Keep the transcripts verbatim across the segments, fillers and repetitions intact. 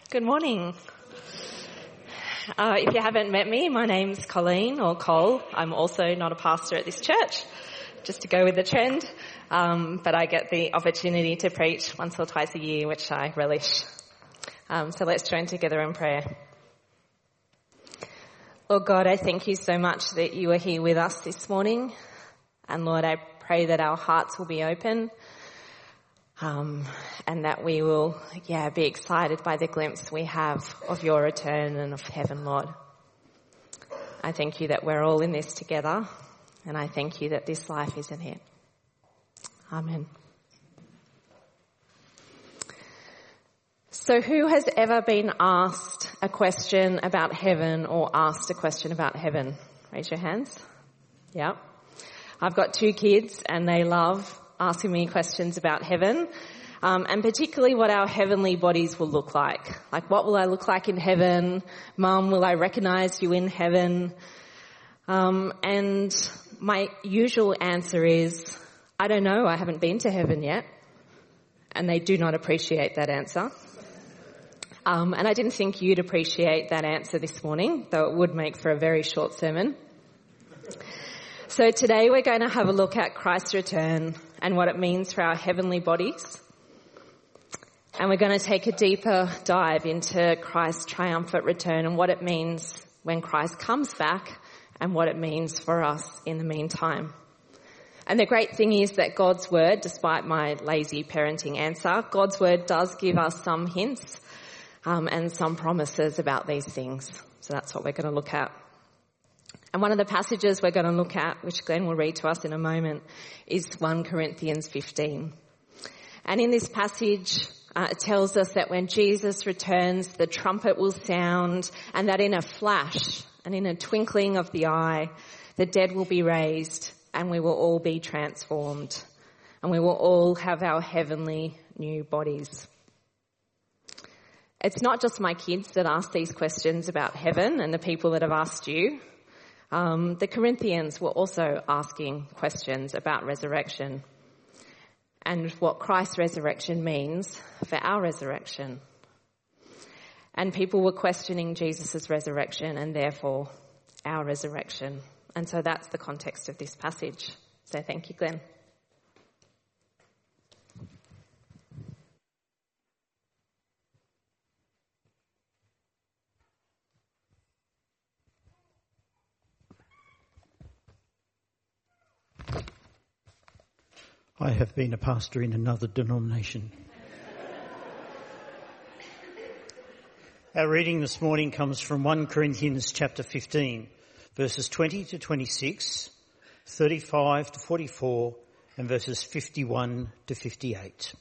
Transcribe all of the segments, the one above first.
Good morning. Uh, if you haven't met me, my name's Colleen or Cole. I'm also not a pastor at this church, just to go with the trend. Um, but I get the opportunity to preach once or twice a year, which I relish. Um, so let's join together in prayer. Lord God, I thank you so much that you are here with us this morning. And Lord, I pray that our hearts will be open. Um, and that we will, yeah, be excited by the glimpse we have of your return and of heaven, Lord. I thank you that we're all in this together, and I thank you that this life isn't it. Amen. So who has ever been asked a question about heaven or asked a question about heaven? Raise your hands. Yeah. I've got two kids and they love asking me questions about heaven, um, and particularly what our heavenly bodies will look like. Like, what will I look like in heaven? Mum, will I recognise you in heaven? Um, and my usual answer is, I don't know, I haven't been to heaven yet. And they do not appreciate that answer. Um, and I didn't think you'd appreciate that answer this morning, though it would make for a very short sermon. So today we're going to have a look at Christ's return and what it means for our heavenly bodies. And we're going to take a deeper dive into Christ's triumphant return and what it means when Christ comes back and what it means for us in the meantime. And the great thing is that God's word, despite my lazy parenting answer, God's word does give us some hints um, and some promises about these things. So that's what we're going to look at. And one of the passages we're going to look at, which Glenn will read to us in a moment, is First Corinthians fifteen. And in this passage, uh, it tells us that when Jesus returns, the trumpet will sound, and that in a flash and in a twinkling of the eye, the dead will be raised, and we will all be transformed, and we will all have our heavenly new bodies. It's not just my kids that ask these questions about heaven and the people that have asked you. Um, the Corinthians were also asking questions about resurrection and what Christ's resurrection means for our resurrection. And people were questioning Jesus' resurrection and therefore our resurrection. And so that's the context of this passage. So thank you, Glenn. I have been a pastor in another denomination. Our reading this morning comes from First Corinthians chapter fifteen, verses twenty to twenty-six, thirty-five to forty-four, and verses fifty-one to fifty-eight.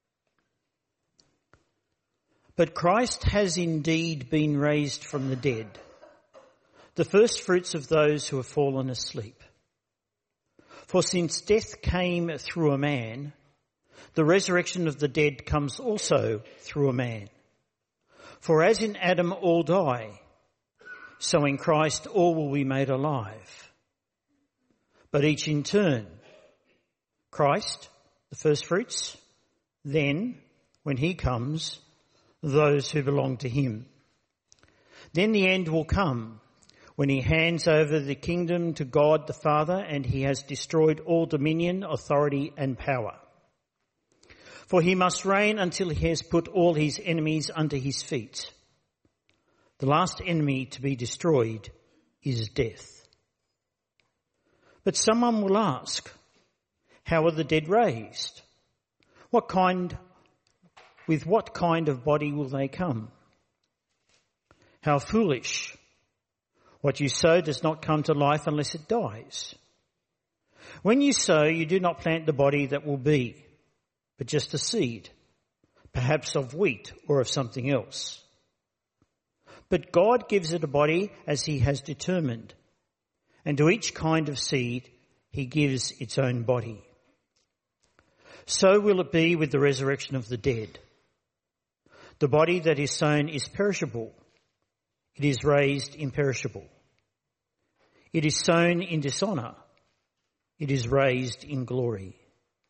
But Christ has indeed been raised from the dead, the first fruits of those who have fallen asleep. For since death came through a man, the resurrection of the dead comes also through a man. For as in Adam all die, so in Christ all will be made alive. But each in turn. Christ, the first fruits, then, when he comes, those who belong to him. Then the end will come, when he hands over the kingdom to God the Father, and he has destroyed all dominion, authority and power. For he must reign until he has put all his enemies under his feet. The last enemy to be destroyed is death. But someone will ask, how are the dead raised? What kind, with what kind of body will they come? How foolish! What you sow does not come to life unless it dies. When you sow, you do not plant the body that will be, but just a seed, perhaps of wheat or of something else. But God gives it a body as he has determined, and to each kind of seed he gives its own body. So will it be with the resurrection of the dead. The body that is sown is perishable. It is raised imperishable. It is sown in dishonour. It is raised in glory.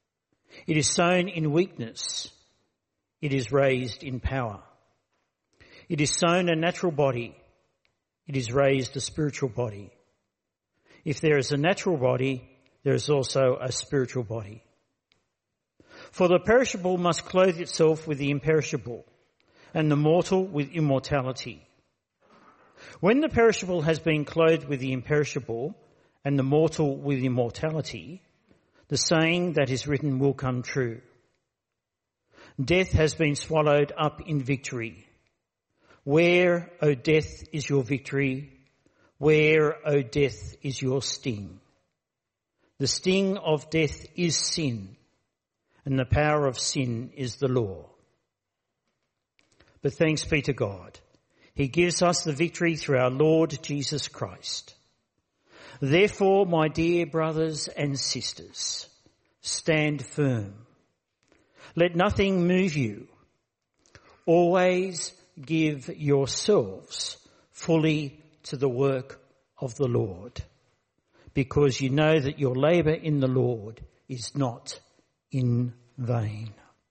It is sown in weakness. It is raised in power. It is sown a natural body. It is raised a spiritual body. If there is a natural body, there is also a spiritual body. For the perishable must clothe itself with the imperishable, and the mortal with immortality. When the perishable has been clothed with the imperishable, and the mortal with immortality, the saying that is written will come true. Death has been swallowed up in victory. Where, O death, is your victory? Where, O death, is your sting? The sting of death is sin, and the power of sin is the law. But thanks be to God. He gives us the victory through our Lord Jesus Christ. Therefore, my dear brothers and sisters, stand firm. Let nothing move you. Always give yourselves fully to the work of the Lord, because you know that your labour in the Lord is not in vain.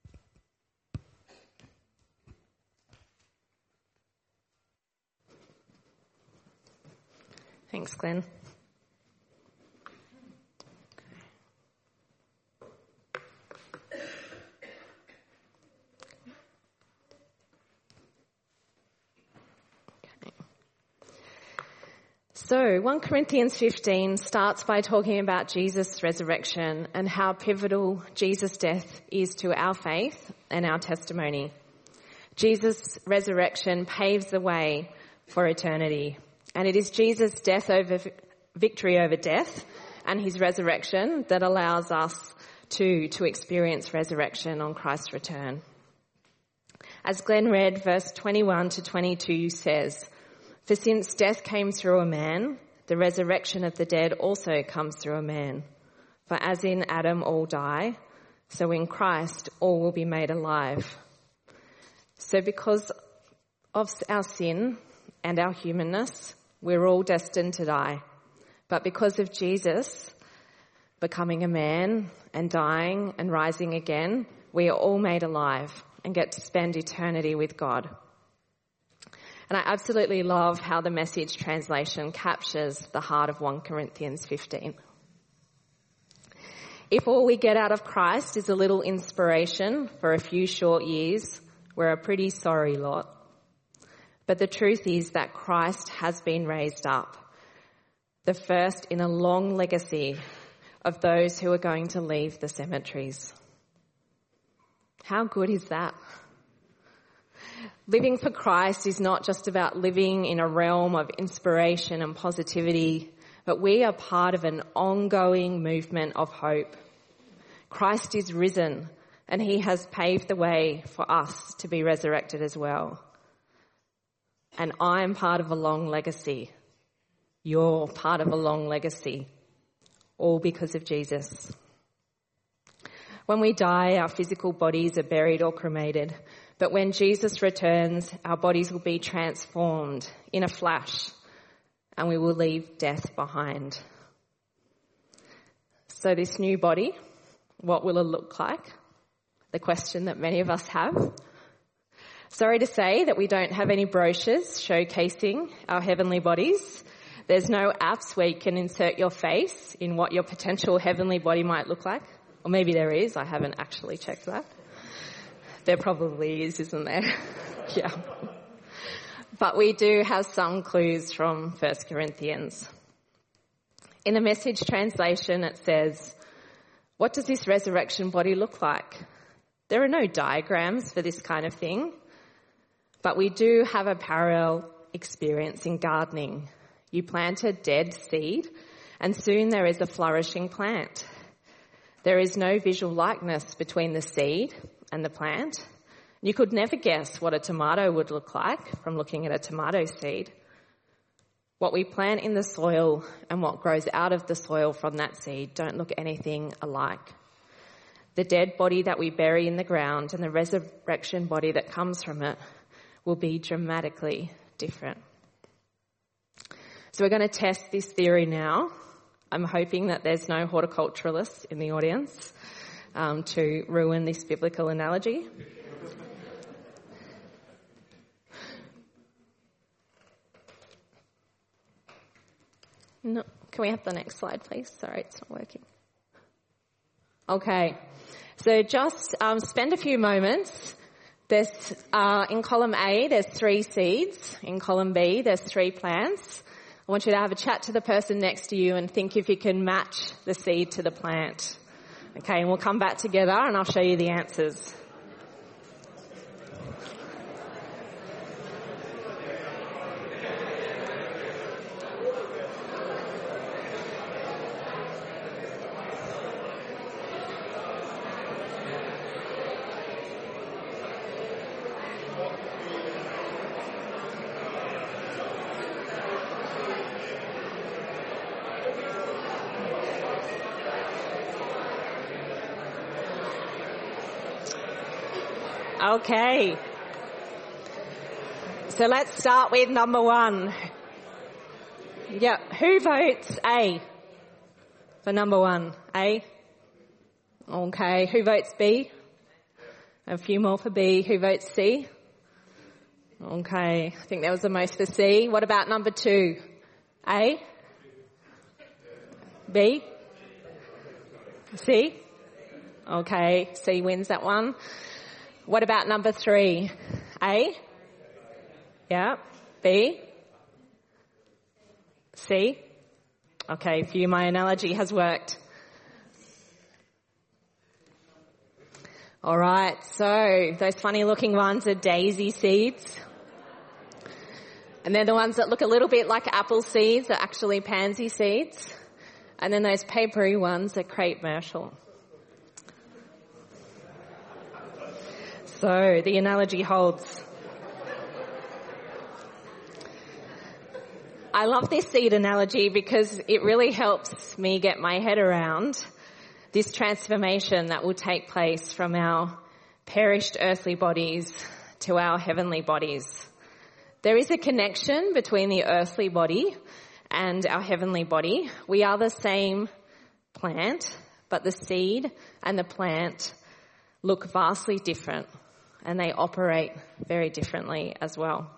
Thanks, Glenn. So, First Corinthians fifteen starts by talking about Jesus' resurrection and how pivotal Jesus' death is to our faith and our testimony. Jesus' resurrection paves the way for eternity. And it is Jesus' death over victory over death and his resurrection that allows us to, to experience resurrection on Christ's return. As Glenn read, verse twenty-one to twenty-two says, "For since death came through a man, the resurrection of the dead also comes through a man. For as in Adam all die, so in Christ all will be made alive. So because of our sin and our humanness, we're all destined to die. But because of Jesus becoming a man and dying and rising again, we are all made alive and get to spend eternity with God." And I absolutely love how the Message translation captures the heart of First Corinthians fifteen. If all we get out of Christ is a little inspiration for a few short years, we're a pretty sorry lot. But the truth is that Christ has been raised up, the first in a long legacy of those who are going to leave the cemeteries. How good is that? Living for Christ is not just about living in a realm of inspiration and positivity, but we are part of an ongoing movement of hope. Christ is risen, and he has paved the way for us to be resurrected as well. And I'm part of a long legacy. You're part of a long legacy, all because of Jesus. When we die, our physical bodies are buried or cremated. But when Jesus returns, our bodies will be transformed in a flash, and we will leave death behind. So this new body, what will it look like? The question that many of us have. Sorry to say that we don't have any brochures showcasing our heavenly bodies. There's no apps where you can insert your face in what your potential heavenly body might look like. Or maybe there is, I haven't actually checked that. There probably is, isn't there? Yeah. But we do have some clues from First Corinthians. In the Message translation, it says, "What does this resurrection body look like?" There are no diagrams for this kind of thing, but we do have a parallel experience in gardening. You plant a dead seed, and soon there is a flourishing plant. There is no visual likeness between the seed and the plant. You could never guess what a tomato would look like from looking at a tomato seed. What we plant in the soil and what grows out of the soil from that seed don't look anything alike. The dead body that we bury in the ground and the resurrection body that comes from it will be dramatically different. So we're going to test this theory now. I'm hoping that there's no horticulturalists in the audience um, to ruin this biblical analogy. No. Can we have the next slide, please? Sorry, it's not working. Okay. So just um, spend a few moments. There's uh, in column A, there's three seeds. In column B, there's three plants. I want you to have a chat to the person next to you and think if you can match the seed to the plant. Okay, and we'll come back together and I'll show you the answers. Okay. So let's start with number one. Yeah, who votes A for number one? A? Okay. Who votes B? A few more for B. Who votes C? Okay. I think that was the most for C. What about number two? A? B? C? Okay. C wins that one. What about number three? A? Yeah. B? C? Okay, for you my analogy has worked. Alright, so those funny looking ones are daisy seeds. And they're the ones that look a little bit like apple seeds are actually pansy seeds. And then those papery ones are crepe myrtle. So the analogy holds. I love this seed analogy because it really helps me get my head around this transformation that will take place from our perished earthly bodies to our heavenly bodies. There is a connection between the earthly body and our heavenly body. We are the same plant, but the seed and the plant look vastly different. And they operate very differently as well.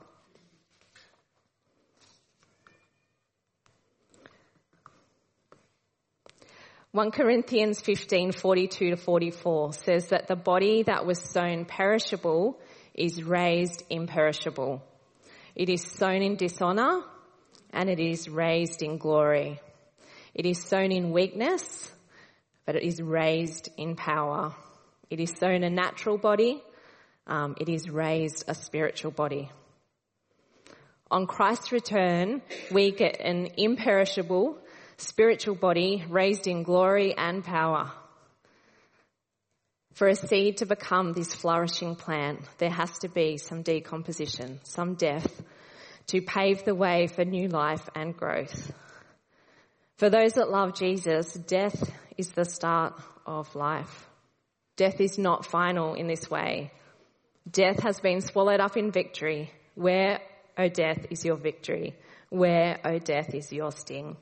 First Corinthians fifteen, forty-two to forty-four says that the body that was sown perishable is raised imperishable. It is sown in dishonour and it is raised in glory. It is sown in weakness, but it is raised in power. It is sown a natural body, Um, it is raised a spiritual body. On Christ's return, we get an imperishable spiritual body raised in glory and power. For a seed to become this flourishing plant, there has to be some decomposition, some death, to pave the way for new life and growth. For those that love Jesus, death is the start of life. Death is not final in this way. Death has been swallowed up in victory. Where, O death, is your victory? Where, O death, is your sting?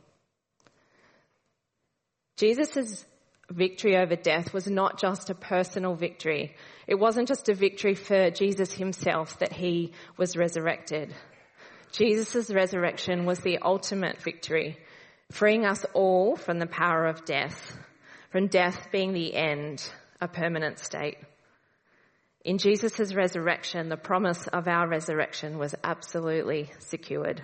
Jesus' victory over death was not just a personal victory. It wasn't just a victory for Jesus himself that he was resurrected. Jesus' resurrection was the ultimate victory, freeing us all from the power of death, from death being the end, a permanent state. In Jesus' resurrection, the promise of our resurrection was absolutely secured.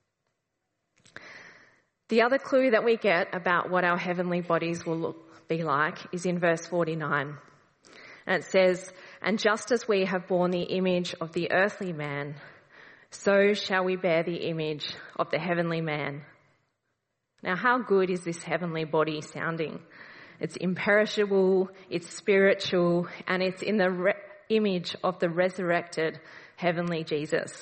The other clue that we get about what our heavenly bodies will look, be like is in verse forty-nine. And it says, "And just as we have borne the image of the earthly man, so shall we bear the image of the heavenly man." Now, how good is this heavenly body sounding? It's imperishable, it's spiritual, and it's in the re- image of the resurrected heavenly Jesus.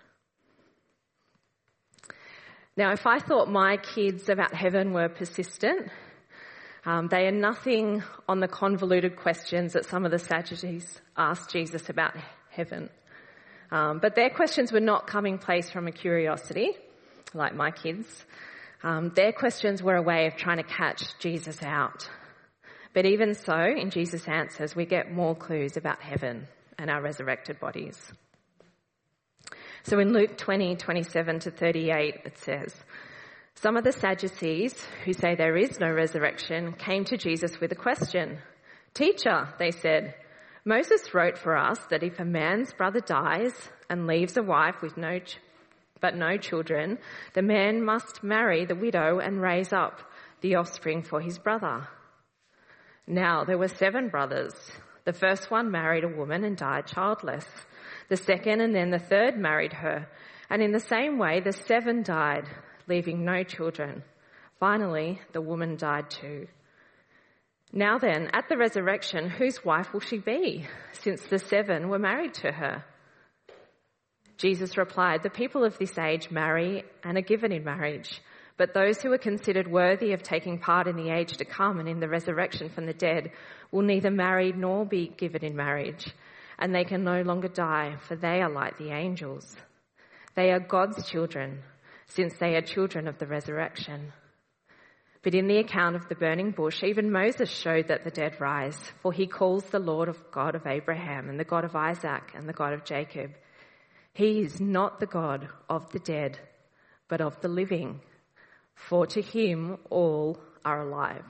Now, if I thought my kids about heaven were persistent, um, they are nothing on the convoluted questions that some of the Sadducees asked Jesus about heaven. Um, but their questions were not coming place from a curiosity, like my kids. Um, their questions were a way of trying to catch Jesus out. But even so, in Jesus' answers, we get more clues about heaven and our resurrected bodies. So in Luke twenty, twenty-seven to thirty-eight, it says, Some of the Sadducees, who say there is no resurrection, came to Jesus with a question. "Teacher," they said, "Moses wrote for us that if a man's brother dies and leaves a wife with no ch- but no children, the man must marry the widow and raise up the offspring for his brother. Now there were seven brothers. The first one married a woman and died childless. The second and then the third married her, and in the same way the seven died, leaving no children. Finally, the woman died too. Now then, at the resurrection, whose wife will she be, since the seven were married to her?" Jesus replied, "The people of this age marry and are given in marriage, but those who are considered worthy of taking part in the age to come and in the resurrection from the dead will neither marry nor be given in marriage, and they can no longer die, for they are like the angels. They are God's children, since they are children of the resurrection. But in the account of the burning bush, even Moses showed that the dead rise, for he calls the Lord of God of Abraham and the God of Isaac and the God of Jacob. He is not the God of the dead, but of the living, for to him all are alive."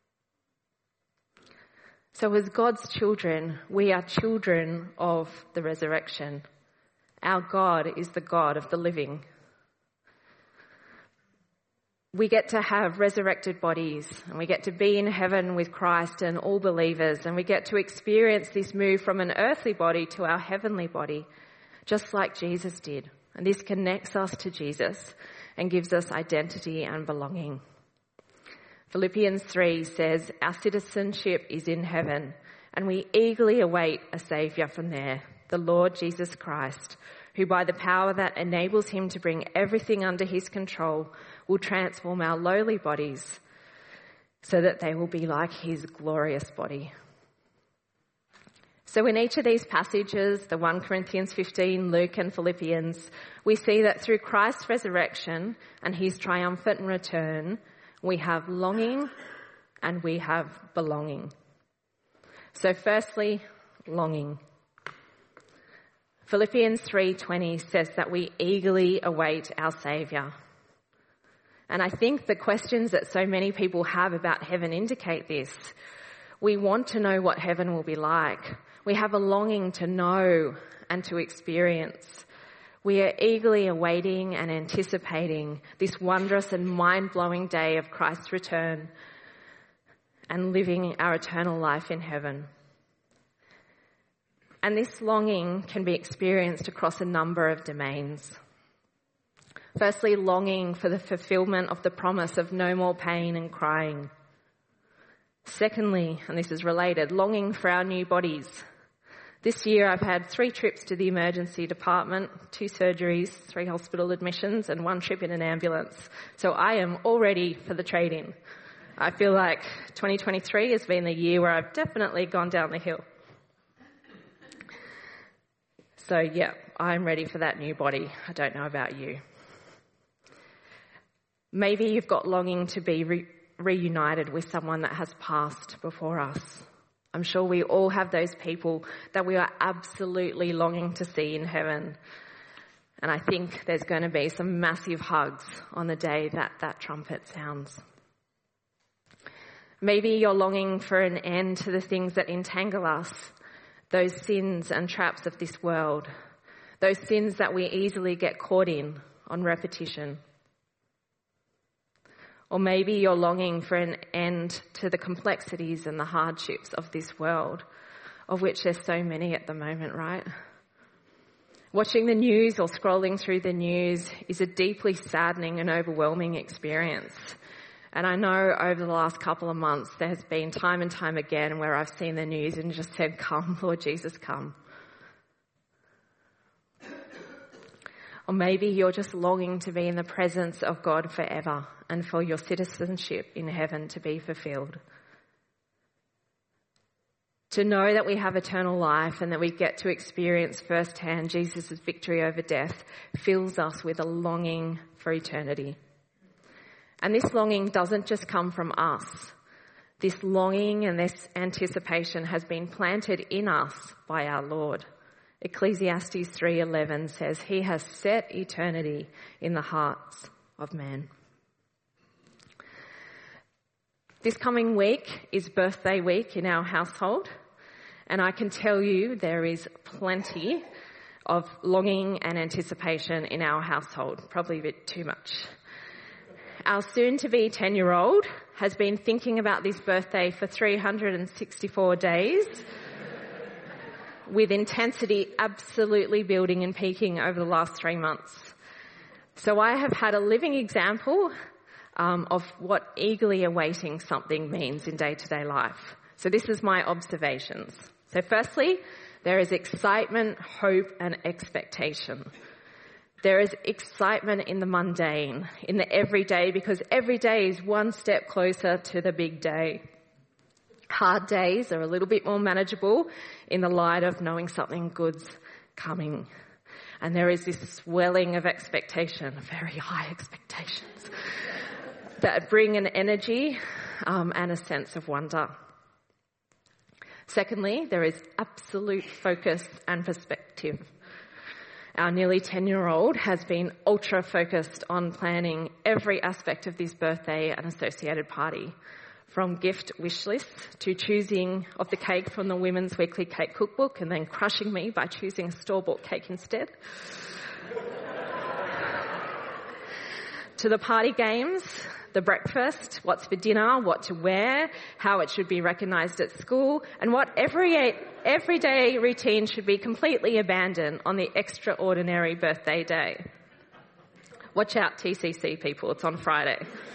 So as God's children, we are children of the resurrection. Our God is the God of the living. We get to have resurrected bodies, and we get to be in heaven with Christ and all believers, and we get to experience this move from an earthly body to our heavenly body, just like Jesus did. And this connects us to Jesus and gives us identity and belonging. Philippians three says, "Our citizenship is in heaven, and we eagerly await a Saviour from there, the Lord Jesus Christ, who by the power that enables him to bring everything under his control will transform our lowly bodies so that they will be like his glorious body." So in each of these passages, the First Corinthians fifteen, Luke and Philippians, we see that through Christ's resurrection and his triumphant return, we have longing and we have belonging. So firstly, longing. Philippians three twenty says that we eagerly await our Saviour. And I think the questions that so many people have about heaven indicate this. We want to know what heaven will be like. We have a longing to know and to experience. We are eagerly awaiting and anticipating this wondrous and mind-blowing day of Christ's return and living our eternal life in heaven. And this longing can be experienced across a number of domains. Firstly, longing for the fulfillment of the promise of no more pain and crying. Secondly, and this is related, longing for our new bodies. This year I've had three trips to the emergency department, two surgeries, three hospital admissions, and one trip in an ambulance. So I am all ready for the trade-in. I feel like twenty twenty-three has been the year where I've definitely gone down the hill. So yeah, I'm ready for that new body. I don't know about you. Maybe you've got longing to be re- reunited with someone that has passed before us. I'm sure we all have those people that we are absolutely longing to see in heaven. And I think there's going to be some massive hugs on the day that that trumpet sounds. Maybe you're longing for an end to the things that entangle us, those sins and traps of this world, those sins that we easily get caught in on repetition. Or maybe you're longing for an end to the complexities and the hardships of this world, of which there's so many at the moment, right? Watching the news or scrolling through the news is a deeply saddening and overwhelming experience. And I know over the last couple of months there has been time and time again where I've seen the news and just said, "Come, Lord Jesus, come." Or maybe you're just longing to be in the presence of God forever and for your citizenship in heaven to be fulfilled. To know that we have eternal life and that we get to experience firsthand Jesus' victory over death fills us with a longing for eternity. And this longing doesn't just come from us. This longing and this anticipation has been planted in us by our Lord. Ecclesiastes three eleven says, "He has set eternity in the hearts of men." This coming week is birthday week in our household, and I can tell you there is plenty of longing and anticipation in our household, probably a bit too much. Our soon-to-be ten-year-old has been thinking about this birthday for three hundred sixty-four days, with intensity absolutely building and peaking over the last three months. So I have had a living example um, of what eagerly awaiting something means in day-to-day life. So this is my observations. So firstly, there is excitement, hope, and expectation. There is excitement in the mundane, in the everyday, because every day is one step closer to the big day. Hard days are a little bit more manageable in the light of knowing something good's coming. And there is this swelling of expectation, very high expectations, that bring an energy um, and a sense of wonder. Secondly, there is absolute focus and perspective. Our nearly ten-year-old has been ultra-focused on planning every aspect of this birthday and associated party, from gift wish lists to choosing of the cake from the Women's Weekly Cake Cookbook and then crushing me by choosing a store-bought cake instead, to the party games, the breakfast, what's for dinner, what to wear, how it should be recognised at school, and what every everyday routine should be completely abandoned on the extraordinary birthday day. Watch out, T C C people, it's on Friday.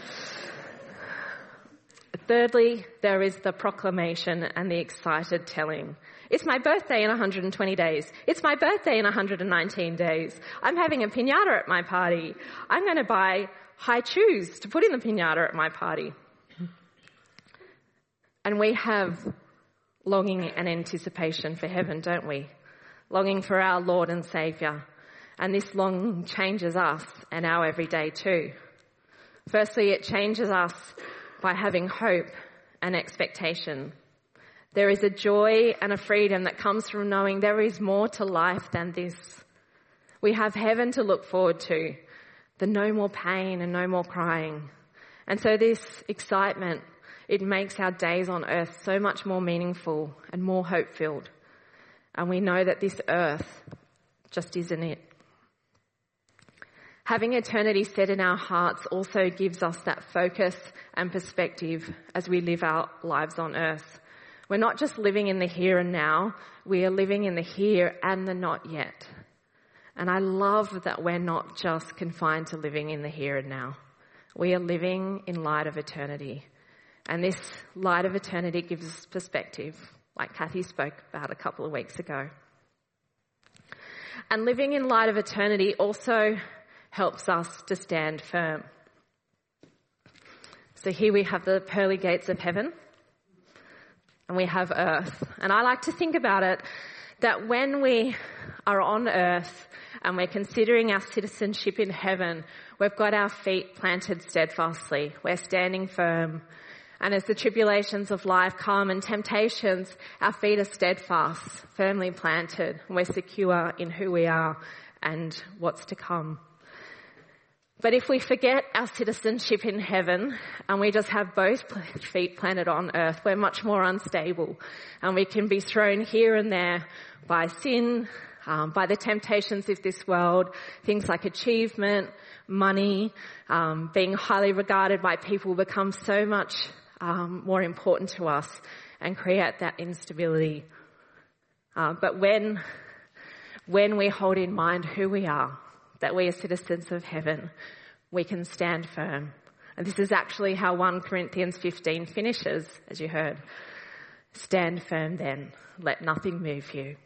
Thirdly, there is the proclamation and the excited telling. It's my birthday in one hundred twenty days. It's my birthday in one hundred nineteen days. I'm having a piñata at my party. I'm going to buy high shoes to put in the piñata at my party. And we have longing and anticipation for heaven, don't we? Longing for our Lord and Saviour. And this longing changes us and our everyday too. Firstly, it changes us by having hope and expectation. There is a joy and a freedom that comes from knowing there is more to life than this. We have heaven to look forward to, the no more pain and no more crying. And so this excitement, it makes our days on earth so much more meaningful and more hope-filled. And we know that this earth just isn't it. Having eternity set in our hearts also gives us that focus and perspective as we live our lives on earth. We're not just living in the here and now, we are living in the here and the not yet. And I love that we're not just confined to living in the here and now. We are living in light of eternity. And this light of eternity gives us perspective, like Kathy spoke about a couple of weeks ago. And living in light of eternity also helps us to stand firm. So here we have the pearly gates of heaven, and we have earth. And I like to think about it that when we are on earth and we're considering our citizenship in heaven, we've got our feet planted steadfastly. We're standing firm. And as the tribulations of life come and temptations, our feet are steadfast, firmly planted. We're secure in who we are and what's to come. But if we forget our citizenship in heaven and we just have both feet planted on earth, we're much more unstable, and we can be thrown here and there by sin, um, by the temptations of this world, things like achievement, money, um, being highly regarded by people become so much um, more important to us and create that instability. Uh, but when, when we hold in mind who we are, that we are citizens of heaven, we can stand firm. And this is actually how First Corinthians fifteen finishes, as you heard. Stand firm then, let nothing move you.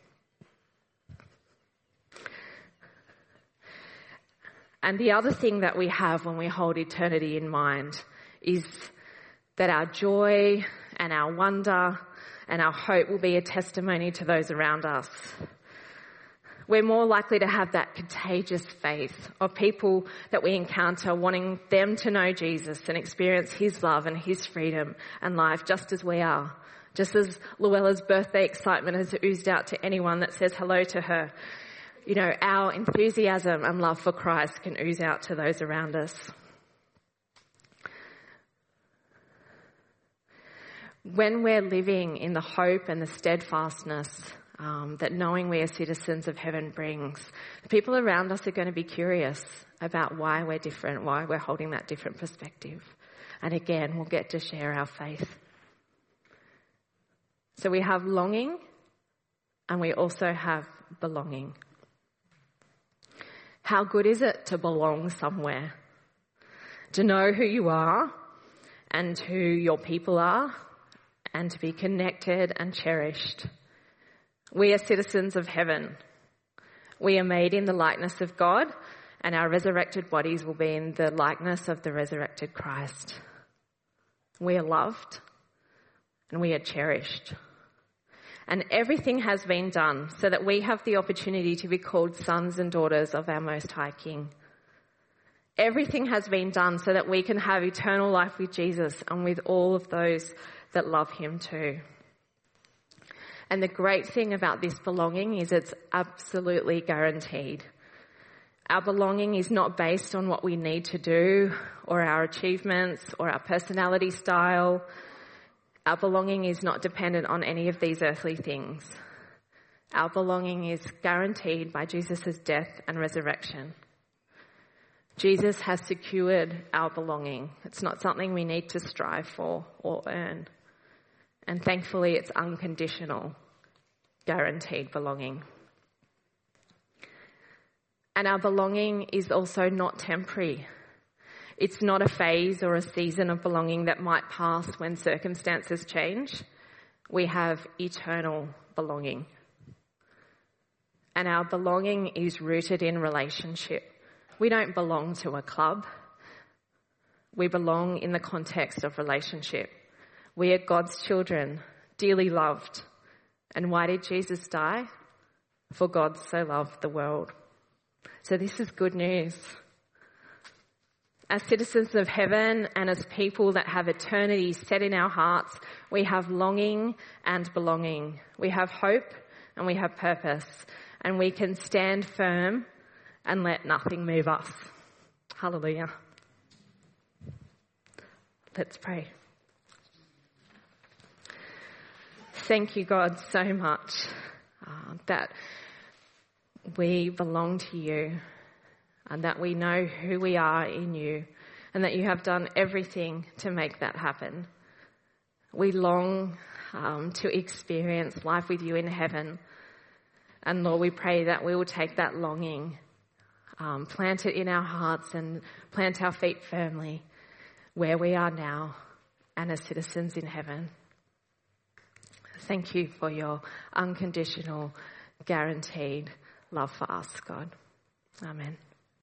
And the other thing that we have when we hold eternity in mind is that our joy and our wonder and our hope will be a testimony to those around us. We're more likely to have that contagious faith of people that we encounter wanting them to know Jesus and experience his love and his freedom and life just as we are. Just as Luella's birthday excitement has oozed out to anyone that says hello to her. You know, our enthusiasm and love for Christ can ooze out to those around us. When we're living in the hope and the steadfastness um, that knowing we are citizens of heaven brings, the people around us are going to be curious about why we're different, why we're holding that different perspective. And again, we'll get to share our faith. So we have longing and we also have belonging. How good is it to belong somewhere? To know who you are and who your people are, and to be connected and cherished. We are citizens of heaven. We are made in the likeness of God, and our resurrected bodies will be in the likeness of the resurrected Christ. We are loved and we are cherished. And everything has been done so that we have the opportunity to be called sons and daughters of our Most High King. Everything has been done so that we can have eternal life with Jesus and with all of those that love him too. And the great thing about this belonging is it's absolutely guaranteed. Our belonging is not based on what we need to do or our achievements or our personality style. Our belonging is not dependent on any of these earthly things. Our belonging is guaranteed by Jesus' death and resurrection. Jesus has secured our belonging. It's not something we need to strive for or earn. And thankfully, it's unconditional, guaranteed belonging. And our belonging is also not temporary. It's not a phase or a season of belonging that might pass when circumstances change. We have eternal belonging. And our belonging is rooted in relationship. We don't belong to a club. We belong in the context of relationship. We are God's children, dearly loved. And why did Jesus die? For God so loved the world. So this is good news. As citizens of heaven and as people that have eternity set in our hearts, we have longing and belonging. We have hope and we have purpose. And we can stand firm and let nothing move us. Hallelujah. Let's pray. Thank you, God, so much uh, that we belong to you and that we know who we are in you and that you have done everything to make that happen. We long um, to experience life with you in heaven. And Lord, we pray that we will take that longing, um, plant it in our hearts and plant our feet firmly where we are now and as citizens in heaven. Thank you for your unconditional, guaranteed love for us, God. Amen.